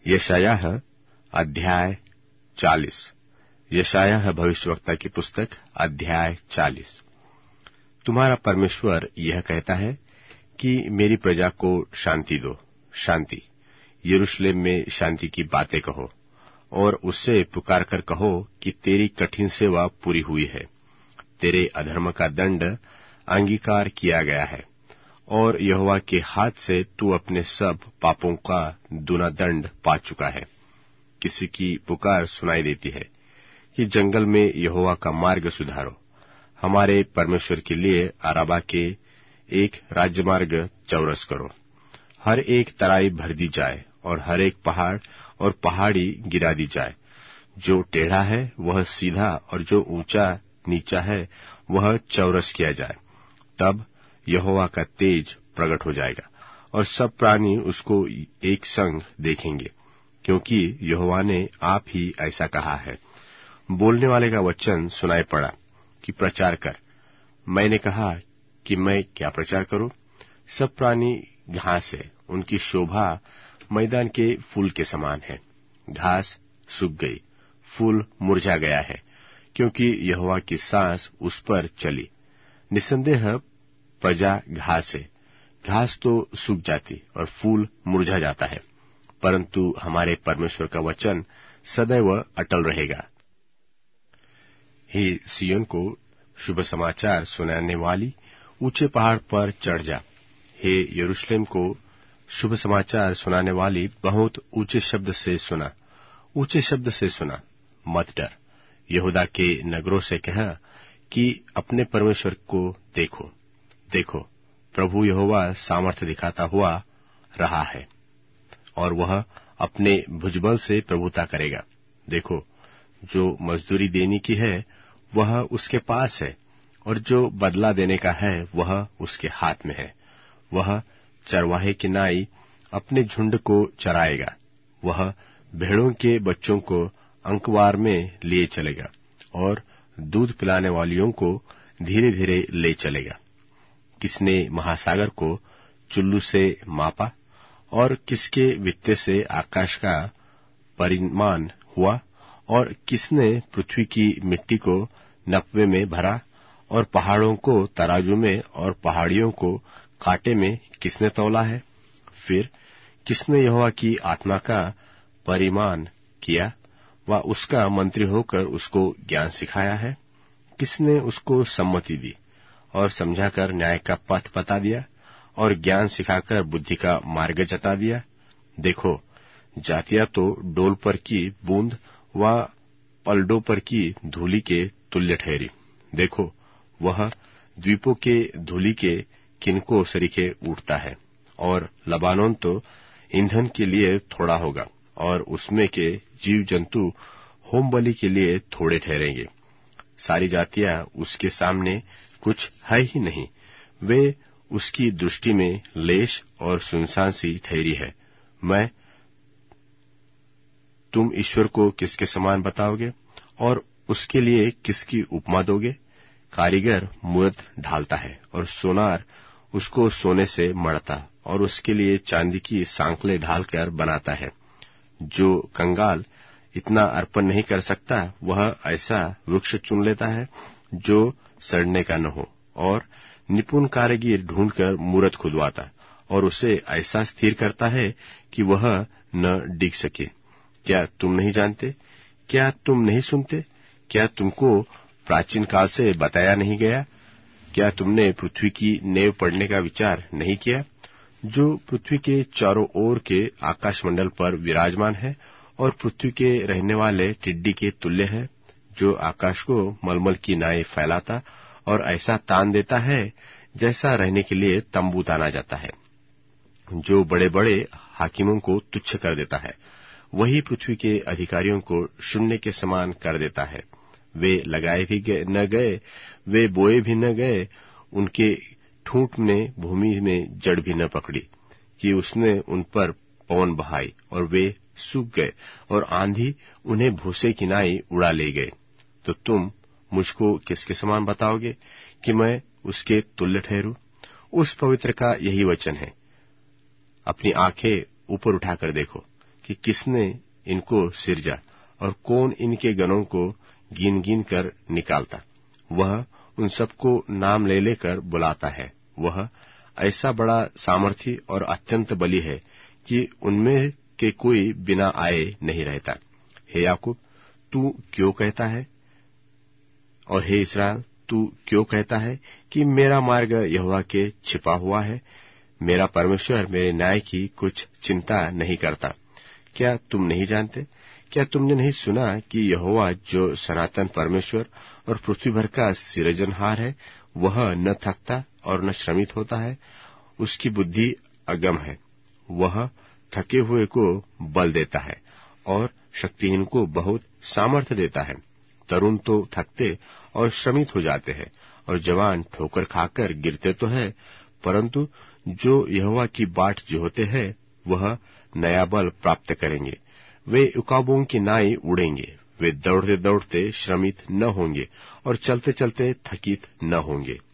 यशायाह अध्याय 40। यशायाह भविष्यवक्ता की पुस्तक अध्याय 40। तुम्हारा परमेश्वर यह कहता है कि मेरी प्रजा को शांति दो, शांति। यरूशलेम में शांति की बातें कहो और उससे पुकार कर कहो कि तेरी कठिन सेवा पूरी हुई है, तेरे अधर्म का दंड अंगीकार किया गया है और यहोवा के हाथ से तू अपने सब पापों का दूना दंड पा चुका है। किसी की पुकार सुनाई देती है कि जंगल में यहोवा का मार्ग सुधारो, हमारे परमेश्वर के लिए अराबा के एक राजमार्ग चौरस करो। हर एक तराई भर दी जाए और हर एक पहाड़ और पहाड़ी गिरा दी जाए। जो टेढ़ा है वह सीधा और जो ऊंचा नीचा है वह चौरस किया जाए। तब यहोवा का तेज प्रकट हो जाएगा और सब प्राणी उसको एक संग देखेंगे, क्योंकि यहोवा ने आप ही ऐसा कहा है। बोलने वाले का वचन सुनाई पड़ा कि प्रचार कर। मैंने कहा कि मैं क्या प्रचार करूं? सब प्राणी घास है, उनकी शोभा मैदान के फूल के समान है। घास सूख गई, फूल मुरझा गया है, क्योंकि यहोवा की सांस उस पर चली। निसंदेह प्रजा घास है, घास तो सूख जाती और फूल मुरझा जाता है, परंतु हमारे परमेश्वर का वचन सदैव अटल रहेगा। हे सिय्योन को शुभ समाचार सुनाने वाली, ऊंचे पहाड़ पर चढ़ जा। हे यरूशलेम को शुभ समाचार सुनाने वाली, बहुत ऊंचे शब्द से सुना, ऊंचे शब्द से सुना, मत डर। यहूदा के नगरों से कह कि अपने परमेश्वर को देखो, देखो, प्रभु यहोवा सामर्थ्य दिखाता हुआ रहा है और वह अपने भुजबल से प्रभुता करेगा। देखो, जो मजदूरी देने की है वह उसके पास है और जो बदला देने का है वह उसके हाथ में है। वह चरवाहे की नाई अपने झुंड को चराएगा, वह भेड़ों के बच्चों को अंकवार में लिए चलेगा और दूध पिलाने वालियों को धीरे धीरे ले चलेगा। किसने महासागर को चुल्लू से मापा और किसके वित्ते से आकाश का परिमाण हुआ? और किसने पृथ्वी की मिट्टी को नपवे में भरा और पहाड़ों को तराजू में और पहाड़ियों को कांटे में किसने तौला है? फिर किसने यहोवा की आत्मा का परिमाण किया व उसका मंत्री होकर उसको ज्ञान सिखाया है? किसने उसको सम्मति दी और समझाकर न्याय का पथ बता दिया और ज्ञान सिखाकर बुद्धि का मार्ग जता दिया? देखो, जातियां तो डोल पर की बूंद व पलडों पर की धूलि के तुल्य ठहरी। देखो, वह द्वीपों के धूलि के किनको सरीखे उठता है और लबानोन तो ईंधन के लिए थोड़ा होगा और उसमें के जीव जंतु होम बलि के लिए थोड़े ठहरेंगे। सारी जातियां उसके सामने कुछ है ही नहीं, वे उसकी दृष्टि में लेश और सुनसान सी ठहरी है। तुम ईश्वर को किसके समान बताओगे और उसके लिए किसकी उपमा दोगे? कारीगर मूरत ढालता है और सोनार उसको सोने से मढ़ता और उसके लिए चांदी की सांकलें ढालकर बनाता है। जो कंगाल इतना अर्पण नहीं कर सकता, वह ऐसा वृक्ष चुन लेता है जो सड़ने का न हो और निपुण कारीगर ढूंढकर मूरत खुदवाता और उसे ऐसा स्थिर करता है कि वह न डिग सके। क्या तुम नहीं जानते? क्या तुम नहीं सुनते? क्या तुमको प्राचीन काल से बताया नहीं गया? क्या तुमने पृथ्वी की नेव पड़ने का विचार नहीं किया? जो पृथ्वी के चारों ओर के आकाशमंडल पर विराजमान है और पृथ्वी के रहने वाले टिड्डी के तुल्य है, जो आकाश को मलमल की नाई फैलाता और ऐसा तान देता है जैसा रहने के लिए तंबू ताना जाता है, जो बड़े बड़े हाकिमों को तुच्छ कर देता है, वही पृथ्वी के अधिकारियों को शून्य के समान कर देता है। वे लगाए भी न गए, वे बोए भी न गए, उनके ठूंठ ने भूमि में जड़ भी न पकड़ी कि उसने उन पर पवन बहाई और वे सूख गए और आंधी उन्हें भूसे की नाई उड़ा ले गए। तो तुम मुझको किसके समान बताओगे कि मैं उसके तुल्य ठहरूं? उस पवित्र का यही वचन है। अपनी आंखें ऊपर उठाकर देखो, कि किसने इनको सिरजा और कौन इनके गणों को गिन गिन कर निकालता। वह उन सबको नाम ले लेकर बुलाता है। वह ऐसा बड़ा सामर्थी और अत्यंत बली है कि उनमें के कोई बिना आए नहीं रहता। हे याकूब, तू क्यों कहता है, और हे इस्राएल, तू क्यों कहता है कि मेरा मार्ग यहोवा के छिपा हुआ है? मेरा परमेश्वर मेरे न्याय की कुछ चिंता नहीं करता। क्या तुम नहीं जानते? क्या तुमने नहीं सुना कि यहोवा जो सनातन परमेश्वर और पृथ्वी भर का सृजनहार है, वह न थकता और न श्रमित होता है। उसकी बुद्धि अगम है। वह थके हुए को बल देता है और शक्तिहीन को बहुत सामर्थ्य देता है। तरुण तो थकते और श्रमित हो जाते हैं, और जवान ठोकर खाकर गिरते तो है, परंतु जो यहोवा की बाट जोहते हैं वह नया बल प्राप्त करेंगे। वे उकाबों की नाई उड़ेंगे। वे दौड़ते दौड़ते श्रमित न होंगे और चलते चलते थकित न होंगे।